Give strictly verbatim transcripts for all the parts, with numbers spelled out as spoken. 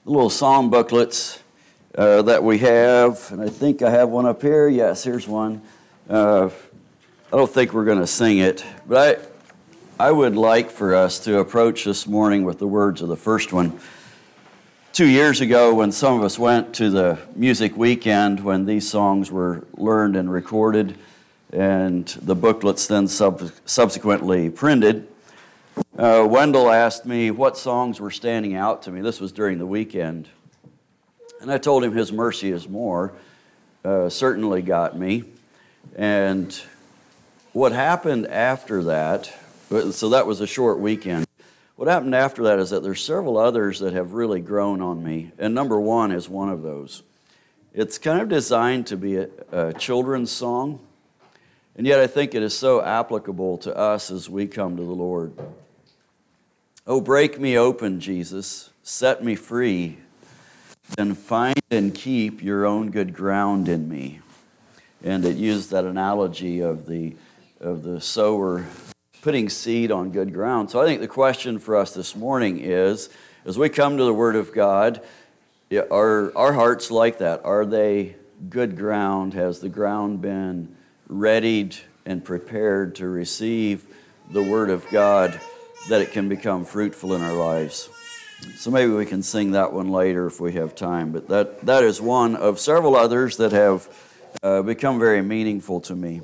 the little psalm booklets uh, that we have, and I think I have one up here. Yes, here's one. Uh, I don't think we're going to sing it, but I, I would like for us to approach this morning with the words of the first one. Two years ago, when some of us went to the music weekend, when these songs were learned and recorded, and the booklets then sub- subsequently printed, uh, Wendell asked me what songs were standing out to me. This was during the weekend. And I told him His Mercy is More uh, certainly got me. And what happened after that, so that was a short weekend. What happened after that is that there's several others that have really grown on me, and number one is one of those. It's kind of designed to be a, a children's song, and yet I think it is so applicable to us as we come to the Lord. Oh, break me open, Jesus, set me free, then find and keep your own good ground in me. And it used that analogy of the of the sower putting seed on good ground. So I think the question for us this morning is, as we come to the Word of God, are our hearts like that? Are they good ground? Has the ground been readied and prepared to receive the Word of God, that it can become fruitful in our lives? So maybe we can sing that one later if we have time. But that, that is one of several others that have uh, become very meaningful to me.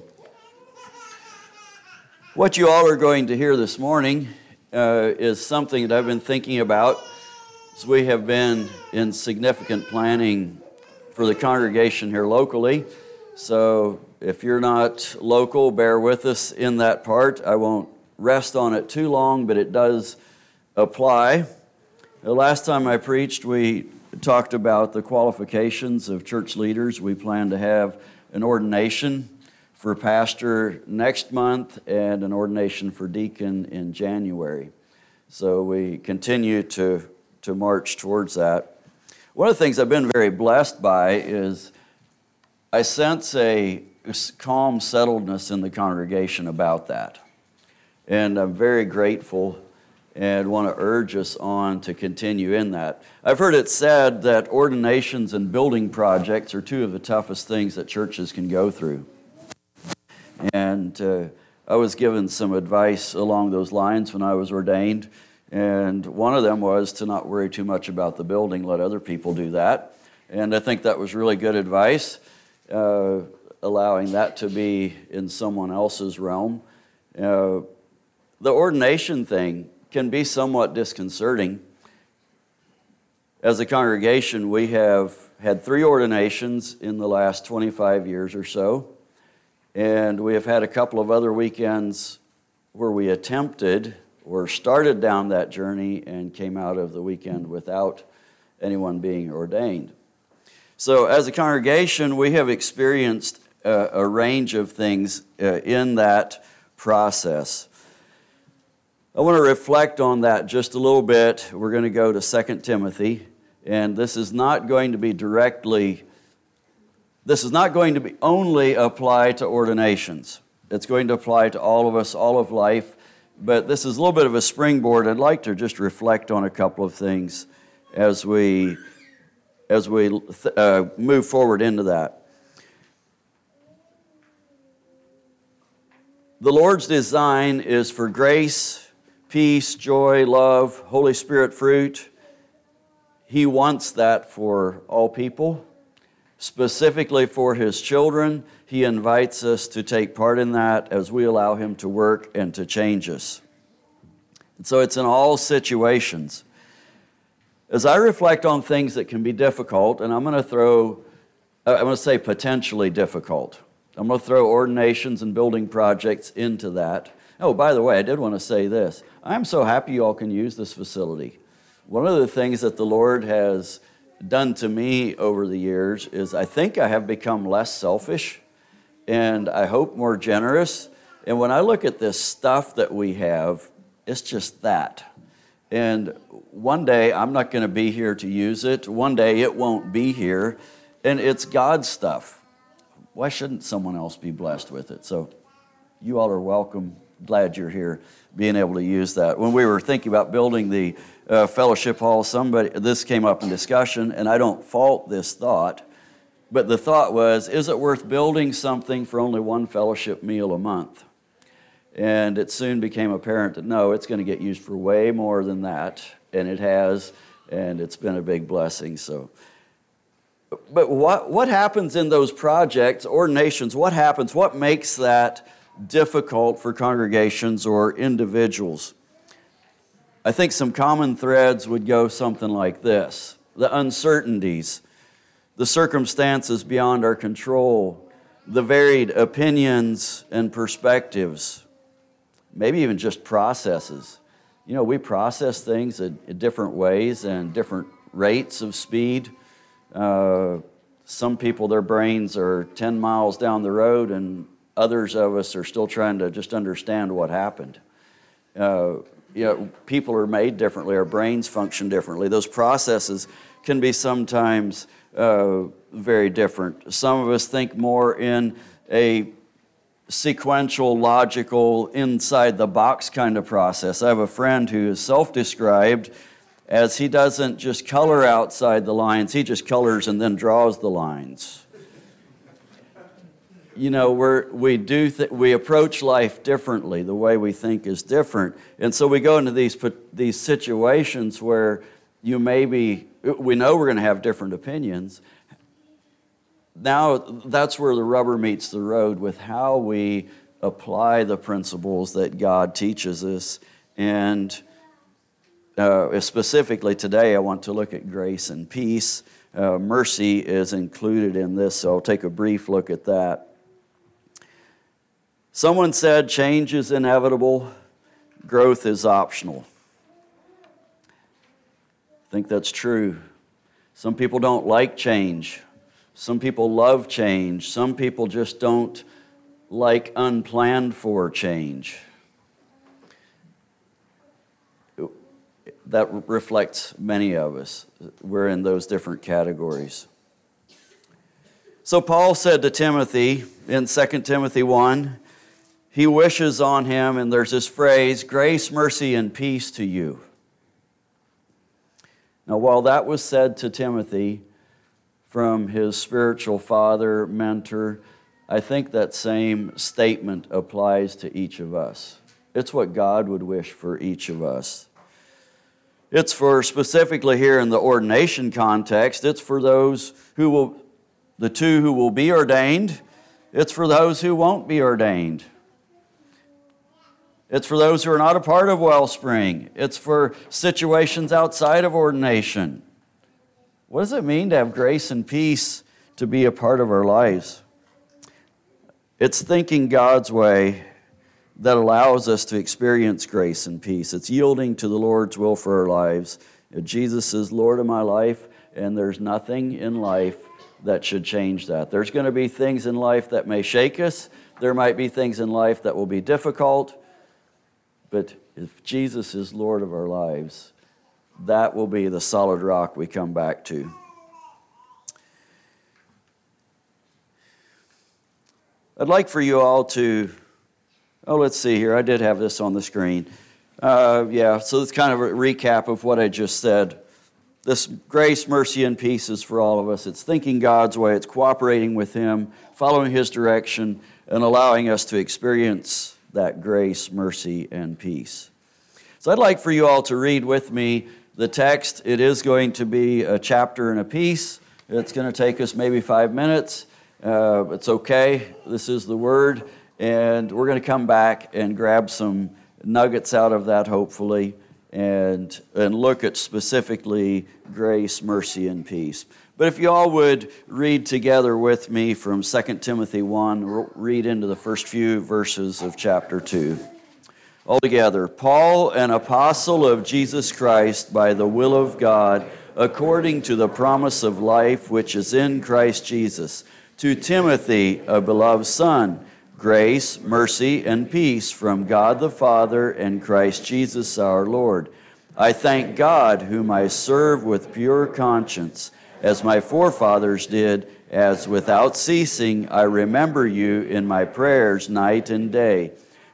What you all are going to hear this morning uh, is something that I've been thinking about as we have been in significant planning for the congregation here locally. So if you're not local, bear with us in that part. I won't rest on it too long, but it does apply. The last time I preached, we talked about the qualifications of church leaders. We plan to have an ordination for pastor next month and an ordination for deacon in January. So we continue to, to march towards that. One of the things I've been very blessed by is I sense a calm settledness in the congregation about that. And I'm very grateful and want to urge us on to continue in that. I've heard it said that ordinations and building projects are two of the toughest things that churches can go through. And uh, I was given some advice along those lines when I was ordained, and one of them was to not worry too much about the building, let other people do that. And I think that was really good advice, uh, allowing that to be in someone else's realm. Uh, the ordination thing can be somewhat disconcerting. As a congregation, we have had three ordinations in the last twenty-five years or so. And we have had a couple of other weekends where we attempted or started down that journey and came out of the weekend without anyone being ordained. So as a congregation, we have experienced a, a range of things uh, in that process. I want to reflect on that just a little bit. We're going to go to Second Timothy, and this is not going to be directly This is not going to be only apply to ordinations. It's going to apply to all of us, all of life. But this is a little bit of a springboard. I'd like to just reflect on a couple of things as we as we uh, move forward into that. The Lord's design is for grace, peace, joy, love, Holy Spirit fruit. He wants that for all people. Specifically for His children, He invites us to take part in that as we allow Him to work and to change us. And so it's in all situations. As I reflect on things that can be difficult, and I'm going to throw, I'm going to say potentially difficult. I'm going to throw ordinations and building projects into that. Oh, by the way, I did want to say this. I'm so happy you all can use this facility. One of the things that the Lord has done to me over the years is I think I have become less selfish and I hope more generous. And when I look at this stuff that we have, it's just that. And one day I'm not going to be here to use it. One day it won't be here. And it's God's stuff. Why shouldn't someone else be blessed with it? So you all are welcome glad you're here, being able to use that. When we were thinking about building the uh, fellowship hall, somebody this came up in discussion, and I don't fault this thought, but the thought was, is it worth building something for only one fellowship meal a month? And it soon became apparent that no, it's going to get used for way more than that, and it has, and it's been a big blessing. So, but what what happens in those projects, ordinations? What happens? What makes that difficult for congregations or individuals? I think some common threads would go something like this: the uncertainties, the circumstances beyond our control, the varied opinions and perspectives. Maybe even just processes. You know, we process things in, in different ways and different rates of speed. Uh, some people, their brains are ten miles down the road, and others of us are still trying to just understand what happened. Uh, you know, people are made differently. Our brains function differently. Those processes can be sometimes uh, very different. Some of us think more in a sequential, logical, inside-the-box kind of process. I have a friend who is self-described as he doesn't just color outside the lines, he just colors and then draws the lines. You know, we're, we do th- we approach life differently. The way we think is different. And so we go into these, these situations where you maybe, we know we're going to have different opinions. Now that's where the rubber meets the road with how we apply the principles that God teaches us. And uh, specifically today, I want to look at grace and peace. Uh, mercy is included in this, so I'll take a brief look at that. Someone said change is inevitable, growth is optional. I think that's true. Some people don't like change. Some people love change. Some people just don't like unplanned for change. That reflects many of us. We're in those different categories. So Paul said to Timothy in Second Timothy one, he wishes on him, and there's this phrase, grace, mercy, and peace to you. Now, while that was said to Timothy from his spiritual father, mentor, I think that same statement applies to each of us. It's what God would wish for each of us. It's for, specifically here in the ordination context, it's for those who will, the two who will be ordained. It's for those who won't be ordained. It's for those who are not a part of Wellspring. It's for situations outside of ordination. What does it mean to have grace and peace to be a part of our lives? It's thinking God's way that allows us to experience grace and peace. It's yielding to the Lord's will for our lives. Jesus is Lord of my life, and there's nothing in life that should change that. There's going to be things in life that may shake us. There might be things in life that will be difficult. But if Jesus is Lord of our lives, that will be the solid rock we come back to. I'd like for you all to, oh, let's see here. I did have this on the screen. Uh, yeah, so it's kind of a recap of what I just said. This grace, mercy, and peace is for all of us. It's thinking God's way. It's cooperating with Him, following His direction, and allowing us to experience that grace, mercy, and peace. So I'd like for you all to read with me the text. It is going to be a chapter and a piece. It's going to take us maybe five minutes. Uh, it's okay. This is the Word. And we're going to come back and grab some nuggets out of that, hopefully, and, and look at specifically grace, mercy, and peace. But if you all would read together with me from Second Timothy one, we'll read into the first few verses of chapter two. All together, Paul, an apostle of Jesus Christ by the will of God, according to the promise of life which is in Christ Jesus, to Timothy, a beloved son, grace, mercy, and peace from God the Father and Christ Jesus our Lord. I thank God, whom I serve with pure conscience, as my forefathers did, as without ceasing I remember you in my prayers night and day,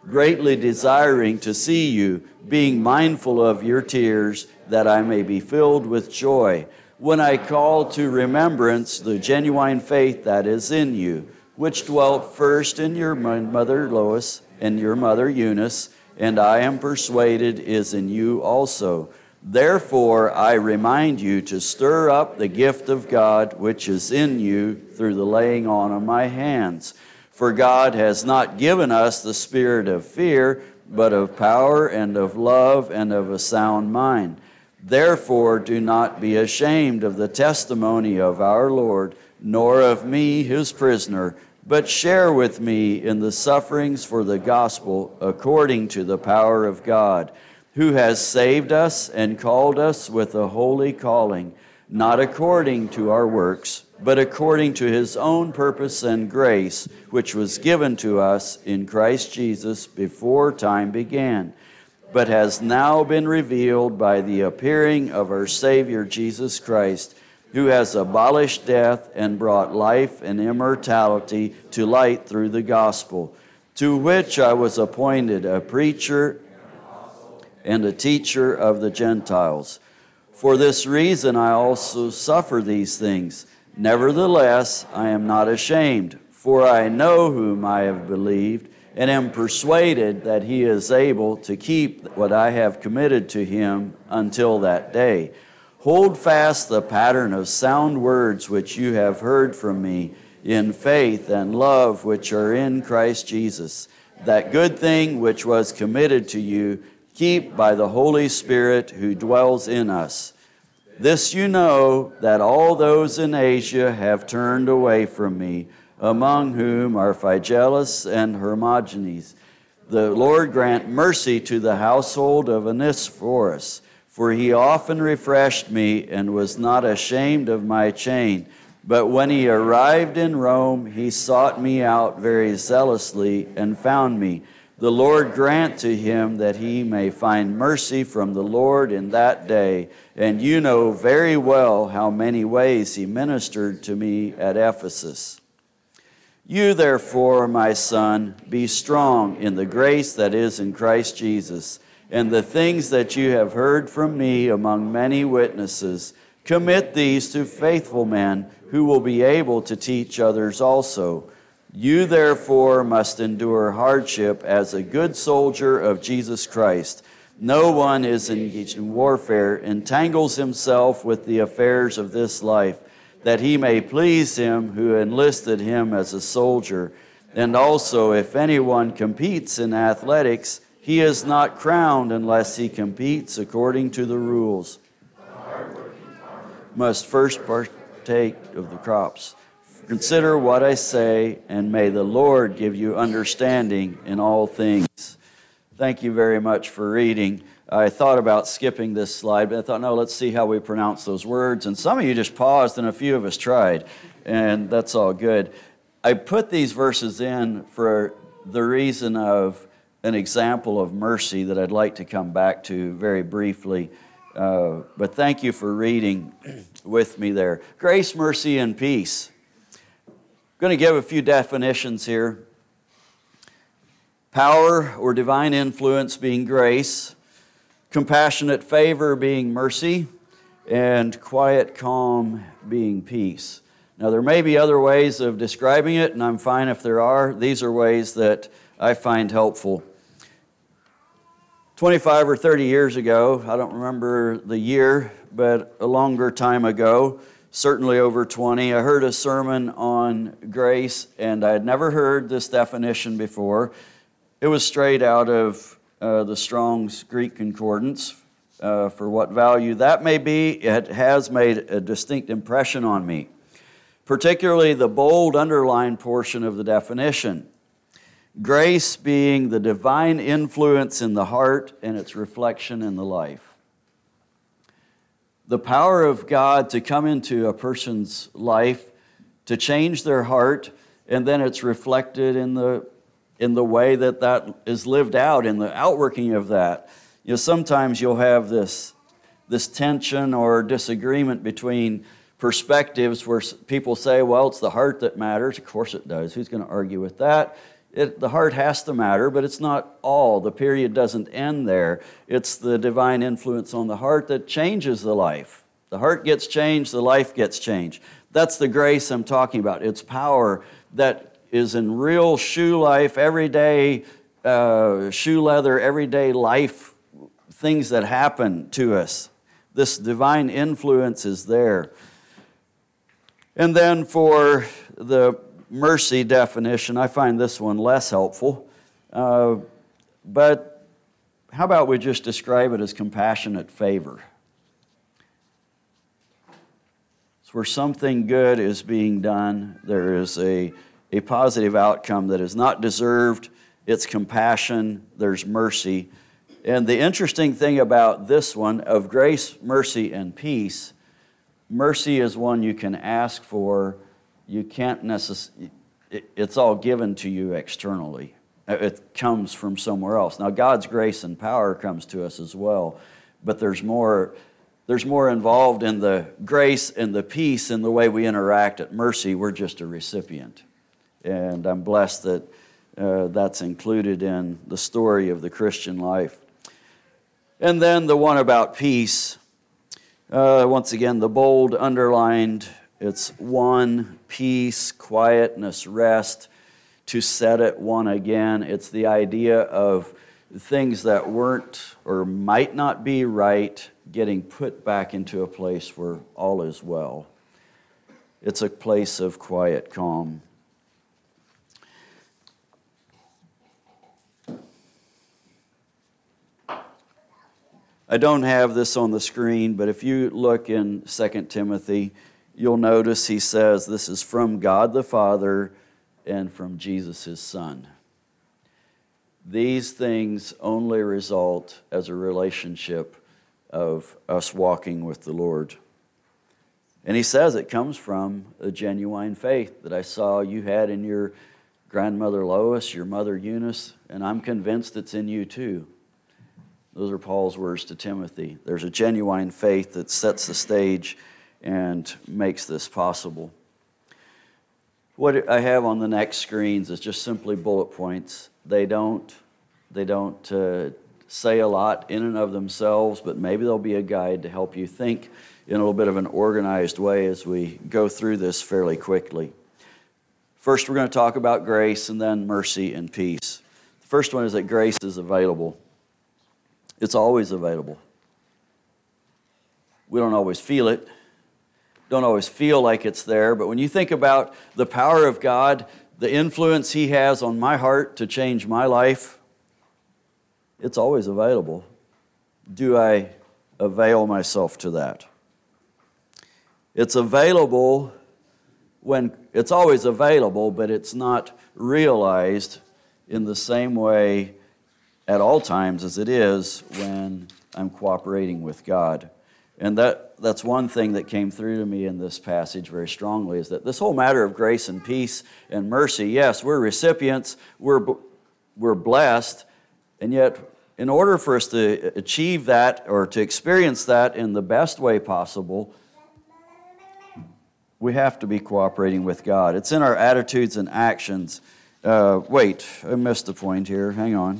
greatly desiring to see you, being mindful of your tears, that I may be filled with joy, when I call to remembrance the genuine faith that is in you, which dwelt first in your mother Lois and your mother Eunice, and I am persuaded is in you also. Therefore I remind you to stir up the gift of God which is in you through the laying on of my hands. For God has not given us the spirit of fear, but of power and of love and of a sound mind. Therefore do not be ashamed of the testimony of our Lord, nor of me his prisoner, but share with me in the sufferings for the gospel according to the power of God, who has saved us and called us with a holy calling, not according to our works, but according to his own purpose and grace, which was given to us in Christ Jesus before time began, but has now been revealed by the appearing of our Savior Jesus Christ, who has abolished death and brought life and immortality to light through the gospel, to which I was appointed a preacher and a teacher of the Gentiles. For this reason I also suffer these things. Nevertheless, I am not ashamed, for I know whom I have believed, and am persuaded that he is able to keep what I have committed to him until that day. Hold fast the pattern of sound words which you have heard from me in faith and love which are in Christ Jesus. That good thing which was committed to you, keep by the Holy Spirit who dwells in us. This you know, that all those in Asia have turned away from me, among whom are Phygelus and Hermogenes. The Lord grant mercy to the household of Onesiphorus, for he often refreshed me and was not ashamed of my chain. But when he arrived in Rome, he sought me out very zealously and found me. The Lord grant to him that he may find mercy from the Lord in that day. And you know very well how many ways he ministered to me at Ephesus. You therefore, my son, be strong in the grace that is in Christ Jesus. And the things that you have heard from me among many witnesses, commit these to faithful men who will be able to teach others also. You therefore must endure hardship as a good soldier of Jesus Christ. No one is engaged in warfare, entangles himself with the affairs of this life, that he may please him who enlisted him as a soldier. And also, if anyone competes in athletics, he is not crowned unless he competes according to the rules. Must first partake of the crops. Consider what I say, and may the Lord give you understanding in all things. Thank you very much for reading. I thought about skipping this slide, but I thought, no, let's see how we pronounce those words. And some of you just paused, and a few of us tried, and that's all good. I put these verses in for the reason of an example of mercy that I'd like to come back to very briefly. Uh, but thank you for reading with me there. Grace, mercy, and peace. I'm going to give a few definitions here. Power or divine influence being grace, compassionate favor being mercy, and quiet calm being peace. Now, there may be other ways of describing it, and I'm fine if there are. These are ways that I find helpful. twenty-five or thirty years ago, I don't remember the year, but a longer time ago, certainly over twenty, I heard a sermon on grace, and I had never heard this definition before. It was straight out of uh, the Strong's Greek Concordance. Uh, for what value that may be, it has made a distinct impression on me, particularly the bold underlined portion of the definition. Grace being the divine influence in the heart and its reflection in the life. The power of God to come into a person's life, to change their heart, and then it's reflected in the in the way that that is lived out, in the outworking of that. You know, sometimes you'll have this, this tension or disagreement between perspectives where people say, well, it's the heart that matters. Of course it does. Who's going to argue with that? It, the heart has to matter, but it's not all. The period doesn't end there. It's the divine influence on the heart that changes the life. The heart gets changed, the life gets changed. That's the grace I'm talking about. It's power that is in real shoe life, everyday uh, shoe leather, everyday life, things that happen to us. This divine influence is there. And then for the mercy definition, I find this one less helpful. Uh, but how about we just describe it as compassionate favor? It's where something good is being done. There is a, a positive outcome that is not deserved. It's compassion. There's mercy. And the interesting thing about this one, of grace, mercy, and peace, mercy is one you can ask for. You can't necessarily, it's all given to you externally. It comes from somewhere else. Now, God's grace and power comes to us as well, but there's more, there's more involved in the grace and the peace in the way we interact. At mercy, we're just a recipient. And I'm blessed that uh, that's included in the story of the Christian life. And then the one about peace, uh, once again, the bold, underlined, it's one, peace, quietness, rest, to set it one again. It's the idea of things that weren't or might not be right getting put back into a place where all is well. It's a place of quiet calm. I don't have this on the screen, but if you look in Second Timothy, you'll notice he says this is from God the Father and from Jesus his Son. These things only result as a relationship of us walking with the Lord. And he says it comes from a genuine faith that I saw you had in your grandmother Lois, your mother Eunice, and I'm convinced it's in you too. Those are Paul's words to Timothy. There's a genuine faith that sets the stage and makes this possible. What I have on the next screens is just simply bullet points. They don't, they don't uh, say a lot in and of themselves, but maybe they'll be a guide to help you think in a little bit of an organized way as we go through this fairly quickly. First, we're going to talk about grace and then mercy and peace. The first one is that grace is available. It's always available. We don't always feel it. Don't always feel like it's there, but when you think about the power of God, the influence he has on my heart to change my life, it's always available. Do I avail myself to that? It's available when, it's always available, but it's not realized in the same way at all times as it is when I'm cooperating with God. And that, that's one thing that came through to me in this passage very strongly, is that this whole matter of grace and peace and mercy, yes, we're recipients, we're, we're blessed, and yet in order for us to achieve that or to experience that in the best way possible, we have to be cooperating with God. It's in our attitudes and actions. Uh, wait, I missed a point here. Hang on.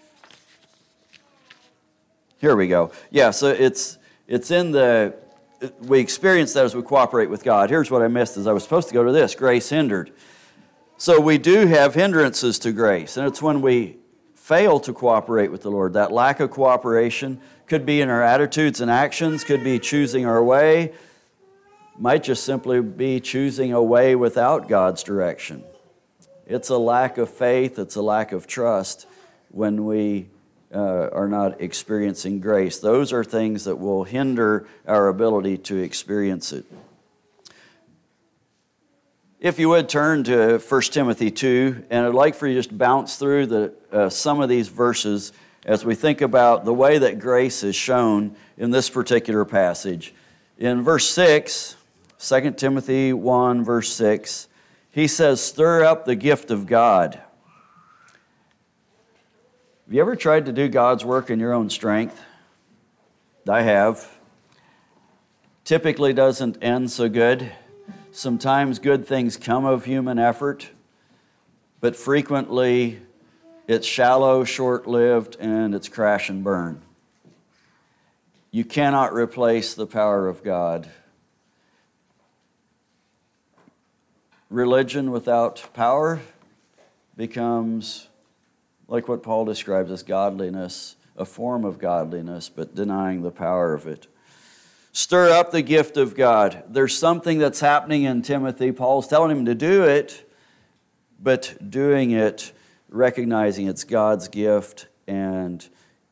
Here we go. Yeah, so it's it's in the, we experience that as we cooperate with God. Here's what I missed as I was supposed to go to this, grace hindered. So we do have hindrances to grace, and it's when we fail to cooperate with the Lord. That lack of cooperation could be in our attitudes and actions, could be choosing our way, might just simply be choosing a way without God's direction. It's a lack of faith, it's a lack of trust when we uh, are not experiencing grace. Those are things that will hinder our ability to experience it. If you would turn to First Timothy two, and I'd like for you to just bounce through the, uh, some of these verses as we think about the way that grace is shown in this particular passage. In verse six, Second Timothy one, verse six, he says, "Stir up the gift of God." Have you ever tried to do God's work in your own strength? I have. Typically doesn't end so good. Sometimes good things come of human effort. but frequently it's shallow, short-lived, and it's crash and burn. You cannot replace the power of God. Religion without power becomes like what Paul describes as godliness, a form of godliness, but denying the power of it. Stir up the gift of God. There's something that's happening in Timothy. Paul's telling him to do it, but doing it, recognizing it's God's gift and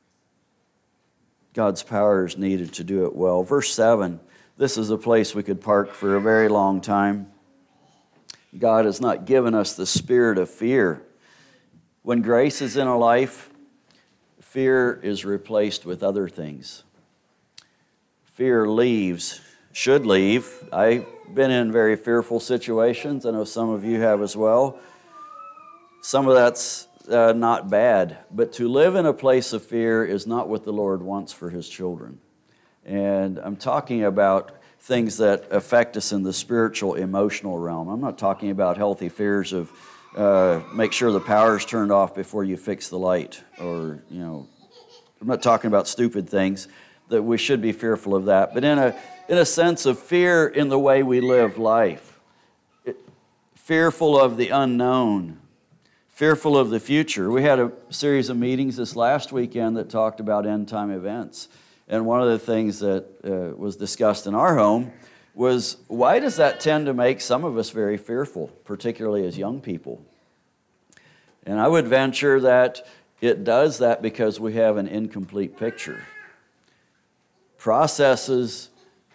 God's power is needed to do it well. Verse seven, this is a place we could park for a very long time. God has not given us the spirit of fear. When grace is in a life, fear is replaced with other things. Fear leaves, should leave. I've been in very fearful situations. I know some of you have as well. Some of that's uh, not bad, but to live in a place of fear is not what the Lord wants for His children. And I'm talking about things that affect us in the spiritual, emotional realm. I'm not talking about healthy fears of uh, make sure the power's turned off before you fix the light, or, you know, I'm not talking about stupid things that we should be fearful of that, but in a in a sense of fear in the way we live life, it, fearful of the unknown, fearful of the future. We had a series of meetings this last weekend that talked about end-time events. And one of the things that uh, was discussed in our home was, why does that tend to make some of us very fearful, particularly as young people? And I would venture that it does that because we have an incomplete picture. Processes,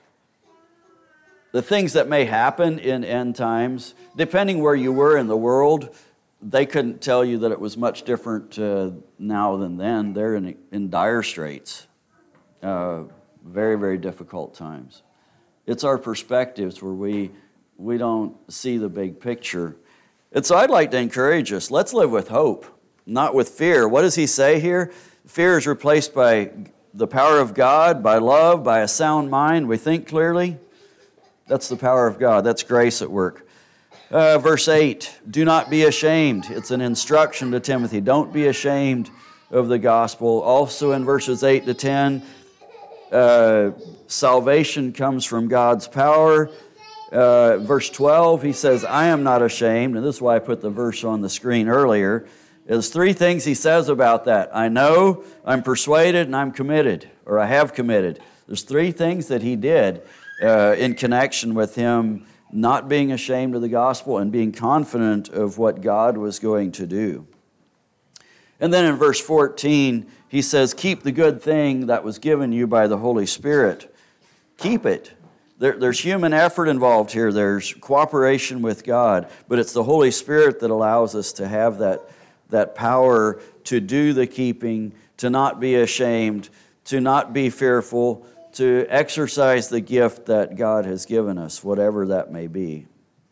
the things that may happen in end times, depending where you were in the world, they couldn't tell you that it was much different uh, now than then. They're in, in dire straits. Uh, very, very difficult times. It's our perspectives where we we don't see the big picture. And so I'd like to encourage us, let's live with hope, not with fear. What does he say here? Fear is replaced by the power of God, by love, by a sound mind. We think clearly. That's the power of God. That's grace at work. Uh, verse eight, do not be ashamed. It's an instruction to Timothy. Don't be ashamed of the gospel. Also in verses eight to ten, uh, salvation comes from God's power. Uh, verse twelve, he says, I am not ashamed. And this is why I put the verse on the screen earlier. There's three things he says about that. I know, I'm persuaded, and I'm committed, or I have committed. There's three things that he did uh, in connection with him not being ashamed of the gospel and being confident of what God was going to do. And then in verse fourteen, he says, keep the good thing that was given you by the Holy Spirit. Keep it. There, there's human effort involved here. There's cooperation with God. But it's the Holy Spirit that allows us to have that, that power to do the keeping, to not be ashamed, to not be fearful, to exercise the gift that God has given us, whatever that may be.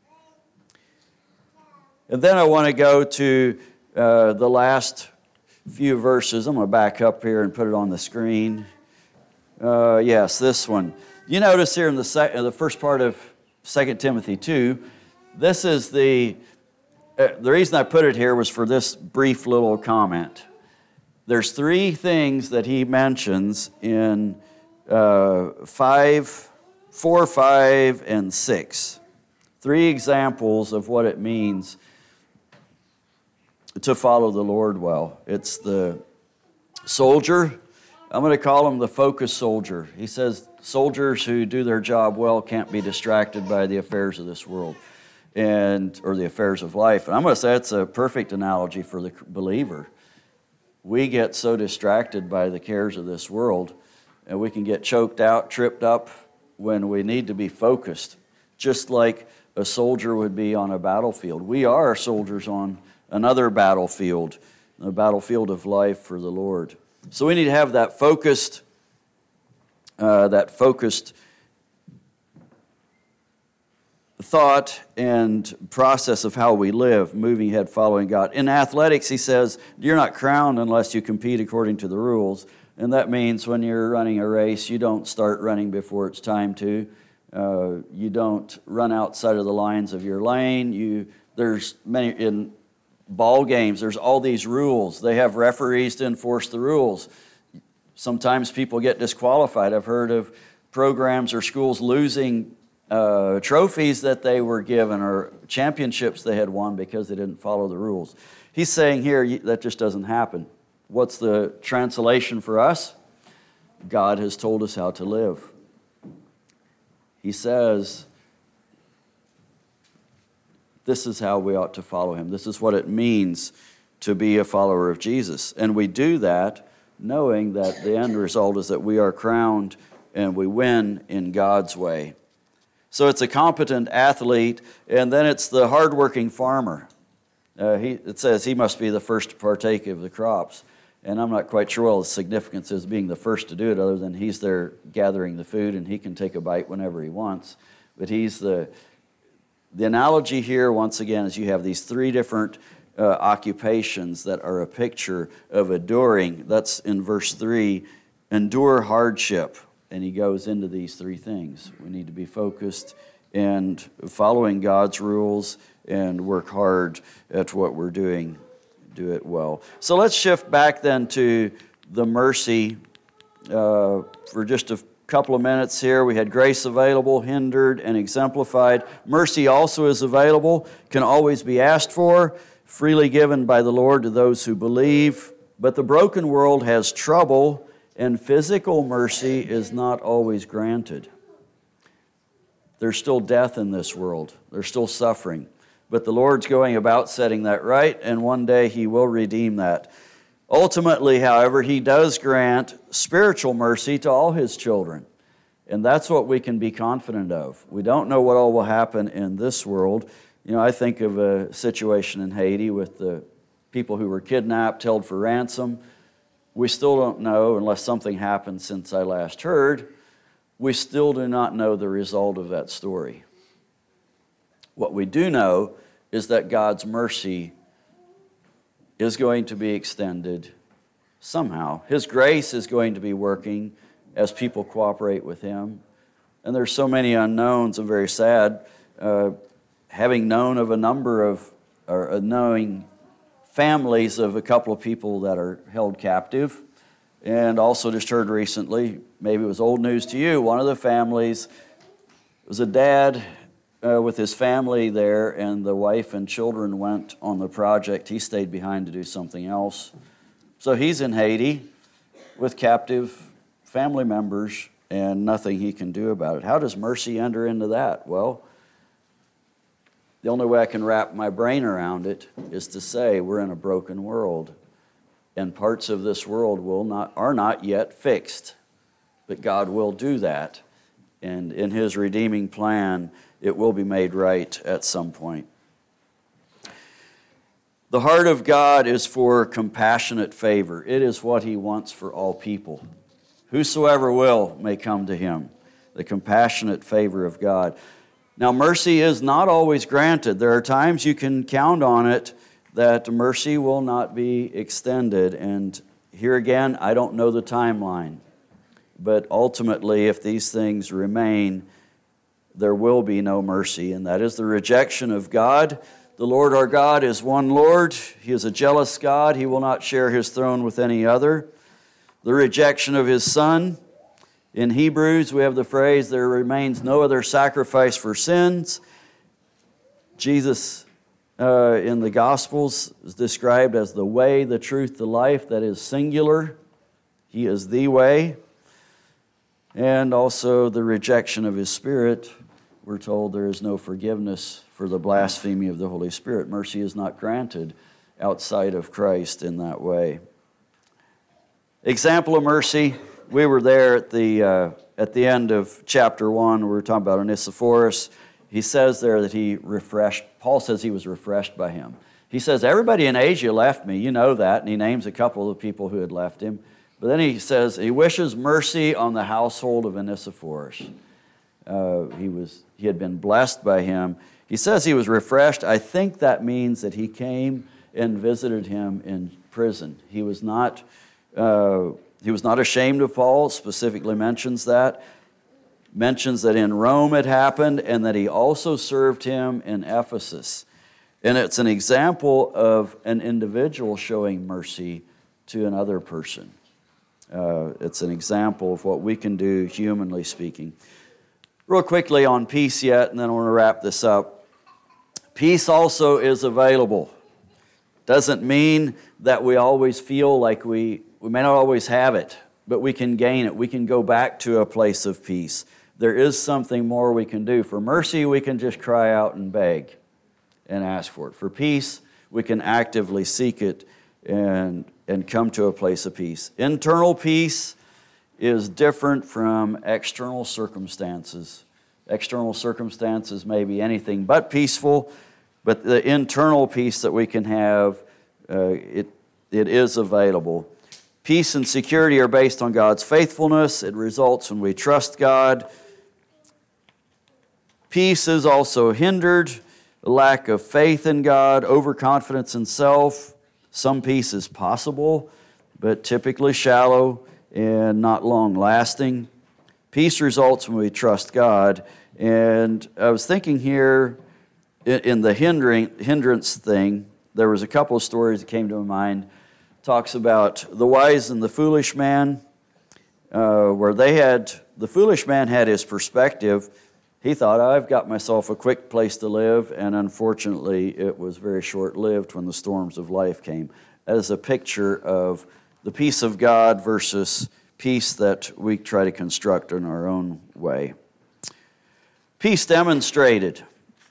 And then I want to go to uh, the last few verses. I'm going to back up here and put it on the screen. Uh, yes, this one. You notice here in the, sec- the first part of Second Timothy two, this is the, uh, the reason I put it here was for this brief little comment. There's three things that he mentions in Uh, five, four, five, and six. Three examples of what it means to follow the Lord well. It's the soldier. I'm going to call him the focused soldier. He says soldiers who do their job well can't be distracted by the affairs of this world and or the affairs of life. And I'm going to say it's a perfect analogy for the believer. We get so distracted by the cares of this world, and we can get choked out, tripped up when we need to be focused, just like a soldier would be on a battlefield. We are soldiers on another battlefield, the battlefield of life for the Lord. So we need to have that focused, uh, that focused thought and process of how we live, moving ahead, following God. In athletics, he says, you're not crowned unless you compete according to the rules. And that means when you're running a race, you don't start running before it's time to. Uh, you don't run outside of the lines of your lane. You there's many in ball games, there's all these rules. They have referees to enforce the rules. Sometimes people get disqualified. I've heard of programs or schools losing uh, trophies that they were given or championships they had won because they didn't follow the rules. He's saying here that just doesn't happen. What's the translation for us? God has told us how to live. He says, this is how we ought to follow him. This is what it means to be a follower of Jesus. And we do that knowing that the end result is that we are crowned and we win in God's way. So it's a competent athlete, and then it's the hardworking farmer. Uh, he, it says he must be the first to partake of the crops. And I'm not quite sure what the significance is being the first to do it, other than he's there gathering the food and he can take a bite whenever he wants. But he's the... The analogy here, once again, is you have these three different uh, occupations that are a picture of enduring. That's in verse three, endure hardship. And he goes into these three things. We need to be focused and following God's rules and work hard at what we're doing. Do it well. So let's shift back then to the mercy uh, for just a couple of minutes here. We had grace available, hindered, and exemplified. Mercy also is available, can always be asked for, freely given by the Lord to those who believe. But the broken world has trouble, and physical mercy is not always granted. There's still death in this world. There's still suffering. But the Lord's going about setting that right, and one day he will redeem that. Ultimately, however, he does grant spiritual mercy to all his children. And that's what we can be confident of. We don't know what all will happen in this world. You know, I think of a situation in Haiti with the people who were kidnapped, held for ransom. We still don't know, unless something happened since I last heard, we still do not know the result of that story. What we do know is that God's mercy is going to be extended somehow. His grace is going to be working as people cooperate with him. And there's so many unknowns. I'm very sad. Uh, having known of a number of, or uh, knowing families of a couple of people that are held captive, and also just heard recently, maybe it was old news to you, one of the families was a dad Uh, with his family there, and the wife and children went on the project. He stayed behind to do something else. So he's in Haiti with captive family members and nothing he can do about it. How does mercy enter into that? Well, the only way I can wrap my brain around it is to say we're in a broken world, and parts of this world will not are not yet fixed, but God will do that, and in his redeeming plan, it will be made right at some point. The heart of God is for compassionate favor. It is what he wants for all people. Whosoever will may come to him. The compassionate favor of God. Now, mercy is not always granted. There are times you can count on it that mercy will not be extended. And here again, I don't know the timeline. But ultimately, if these things remain, there will be no mercy, and that is the rejection of God. The Lord our God is one Lord. He is a jealous God. He will not share his throne with any other. The rejection of his Son. In Hebrews, we have the phrase, there remains no other sacrifice for sins. Jesus, uh, in the Gospels, is described as the way, the truth, the life. That is singular. He is the way. And also the rejection of his Spirit. We're told there is no forgiveness for the blasphemy of the Holy Spirit. Mercy is not granted outside of Christ in that way. Example of mercy, we were there at the uh, at the end of chapter one. We were talking about Onesiphorus. He says there that he refreshed, Paul says he was refreshed by him. He says, everybody in Asia left me, you know that, and he names a couple of the people who had left him. But then he says, he wishes mercy on the household of Onesiphorus. Uh, he was he had been blessed by him. He says he was refreshed. I think that means that he came and visited him in prison. He was not uh, he was not ashamed of Paul. Specifically mentions that. Mentions that in Rome it happened, and that he also served him in Ephesus. And it's an example of an individual showing mercy to another person. Uh, it's an example of what we can do, humanly speaking. Real quickly on peace yet, and then I want to wrap this up. Peace also is available. Doesn't mean that we always feel like we, we may not always have it, but we can gain it. We can go back to a place of peace. There is something more we can do. For mercy, we can just cry out and beg and ask for it. For peace, we can actively seek it and, and come to a place of peace. Internal peace is different from external circumstances. External circumstances may be anything but peaceful, but the internal peace that we can have, uh, it, it is available. Peace and security are based on God's faithfulness. It results when we trust God. Peace is also hindered, a lack of faith in God, overconfidence in self. Some peace is possible, but typically shallow and not long-lasting. Peace results when we trust God. And I was thinking here in the hindering, hindrance thing, there was a couple of stories that came to my mind. Talks about the wise and the foolish man, uh, where they had, the foolish man had his perspective. He thought, I've got myself a quick place to live, and unfortunately it was very short-lived when the storms of life came. That is a picture of the peace of God versus peace that we try to construct in our own way. Peace demonstrated.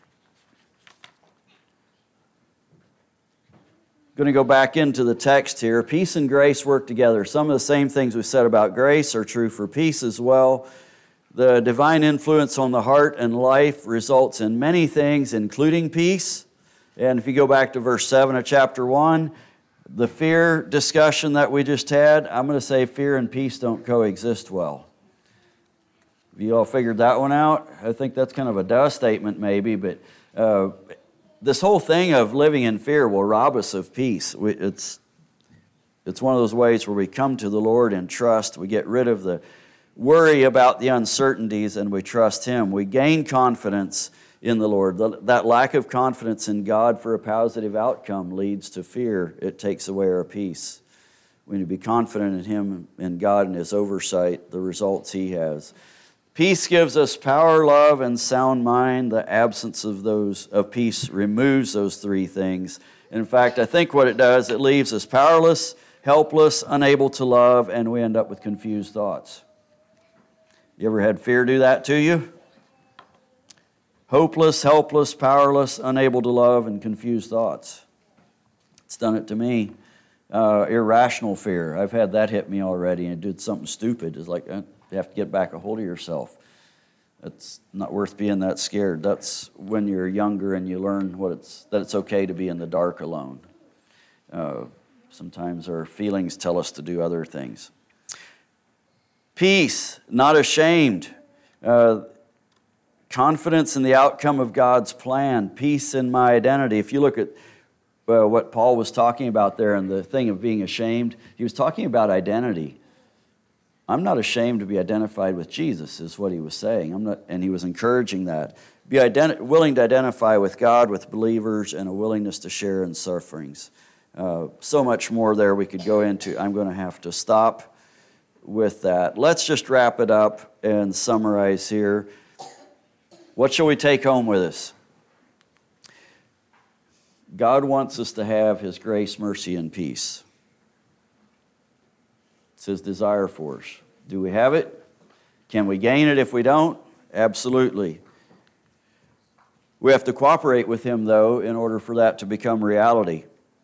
Going to go back into the text here. Peace and grace work together. Some of the same things we said about grace are true for peace as well. The divine influence on the heart and life results in many things, including peace. And if you go back to verse seven of chapter one, the fear discussion that we just had, I'm going to say fear and peace don't coexist well. Have you all figured that one out? I think that's kind of a duh statement maybe, but uh, this whole thing of living in fear will rob us of peace. We, it's, it's one of those ways where we come to the Lord in trust. We get rid of the worry about the uncertainties and we trust Him. We gain confidence in the Lord. That lack of confidence in God for a positive outcome leads to fear. It takes away our peace. We need to be confident in Him and God and His oversight, the results He has. Peace gives us power, love, and sound mind. The absence of those of peace removes those three things. In fact, I think what it does, it leaves us powerless, helpless, unable to love, and we end up with confused thoughts. You ever had fear do that to you? Hopeless, helpless, powerless, unable to love, and confused thoughts. It's done it to me. Uh, irrational fear. I've had that hit me already, and it did something stupid. It's like, uh, you have to get back a hold of yourself. It's not worth being that scared. That's when you're younger and you learn what it's that it's okay to be in the dark alone. Uh, sometimes our feelings tell us to do other things. Peace, not ashamed. Uh, confidence in the outcome of God's plan. Peace in my identity. If you look at uh, what Paul was talking about there and the thing of being ashamed, he was talking about identity. I'm not ashamed to be identified with Jesus, is what he was saying. I'm not, and he was encouraging that. Be identi- willing to identify with God, with believers, and a willingness to share in sufferings. Uh, so much more there we could go into. I'm going to have to stop with that. Let's just wrap it up and summarize here. What shall we take home with us? God wants us to have His grace, mercy, and peace. It's His desire for us. Do we have it? Can we gain it if we don't? Absolutely. We have to cooperate with Him, though, in order for that to become reality.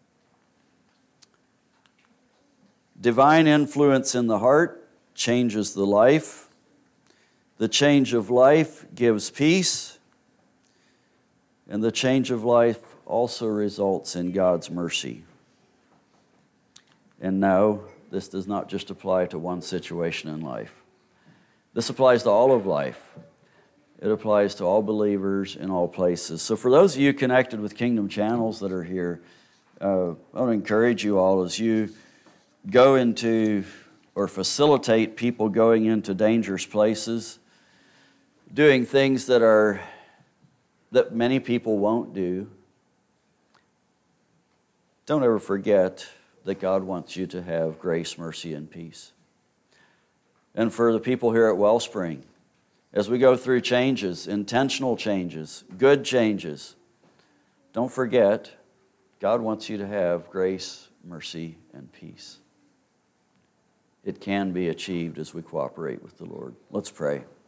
Divine influence in the heart changes the life. The change of life gives peace. And the change of life also results in God's mercy. And no, this does not just apply to one situation in life. This applies to all of life. It applies to all believers in all places. So for those of you connected with Kingdom Channels that are here, uh, I want to encourage you all as you go into or facilitate people going into dangerous places, doing things that are that many people won't do. don't ever forget that God wants you to have grace, mercy, and peace. And for the people here at Wellspring, as we go through changes, intentional changes, good changes, don't forget, God wants you to have grace, mercy, and peace. It can be achieved as we cooperate with the Lord. Let's pray.